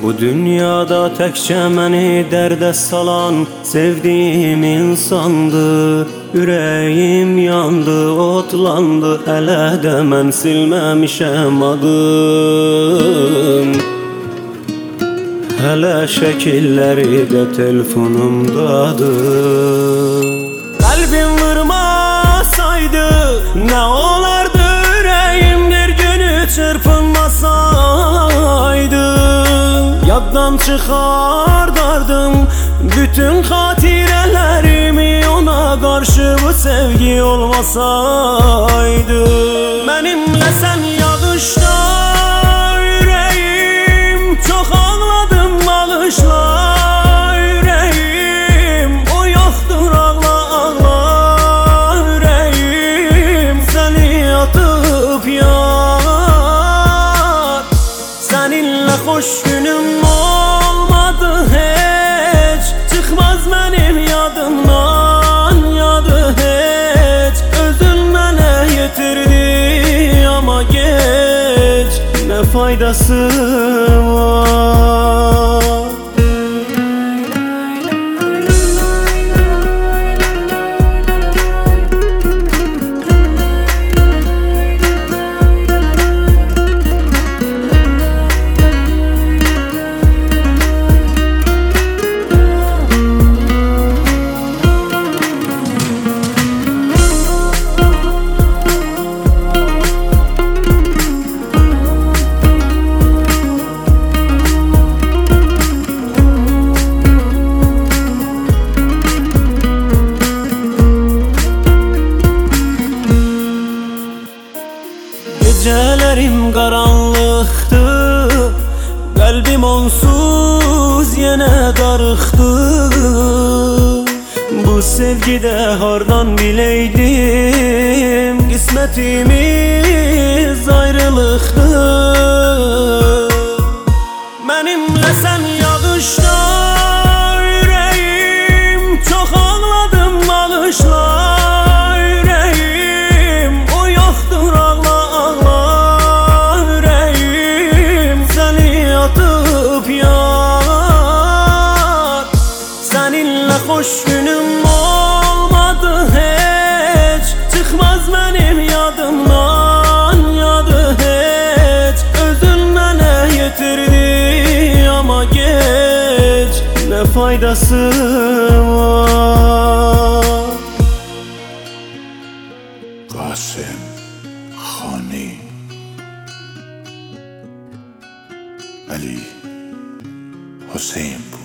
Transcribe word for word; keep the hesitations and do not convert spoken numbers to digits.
Bu dünyada təkcə məni dərdə salan sevdiyim insandı. Ürəyim yandı, otlandı, hələ də mən silməmişəm adım. Hələ şəkilləri də telefonumdadır. Qəlbim vurmasaydı nə olardı, ürəyim bir günü çırpınmasaydı. Yaddan çıxardardım bütün xatirələrimi, ona qarşı bu sevgi olmasaydı. Mənimlə sən yağışda ürəyim, çox ağladım, bağışla ürəyim. O yoxdur, ağla ağla ürəyim. Səni atıp yar, səninlə xoş günüm olmadı heç. Çıxmaz mənim yadımdan yadı heç. Özün mənə yetirdi amma geç, nə faydası var? Gecələrim qaranlıqdı, qəlbim onsuz yenə darıxdı. Bu sevgidə hardan biləydim, qismətimiz ayrılıqdır. Mənimlə sən yağışda ürəyim, çox ağladım, bağışla ürəyim. O yoxdur, ağla ağla ürəyim. Səni atıp yar, səninlə xoş günüm olmadı heç. Çıxmaz mənim yadımdan yadı heç. Özün mənə yetirdi amma geç, nə faydası var? Qasım Xani Ali Hüseynpur.